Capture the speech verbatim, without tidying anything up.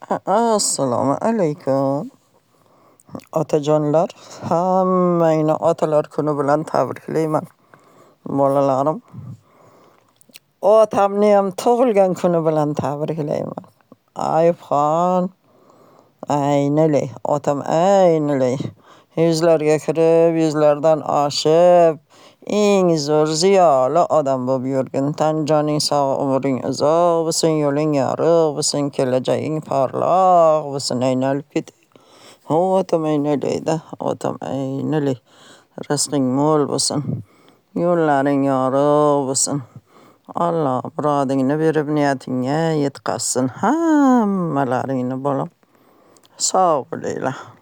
Assalomu alaykum. Otajonlar, hammangni Otalar kuni bilan tabriklayman. Bolalarim, otamni ham tug'ilgan kuni bilan tabriklayman. Ayubxon, aynili, otam aynili. Yuzlarga kirib, yuzlardan oshib, eng zo'r ziyoli odam bo'lib yurgin. Tan joning sog', umring uzoq bo'lsin, yo'ling yorug' bo'lsin, kelajaging porloq bo'lsin, aylanib ketay. Otam aynilaydi, otam aynili. Rizqing mo'l bo'lsin, yo'llaring yorug' bo'lsin. Alloh murodingni berib, niyatingga yetkazsin hammalaringni bolam. Sog' bo'linglar.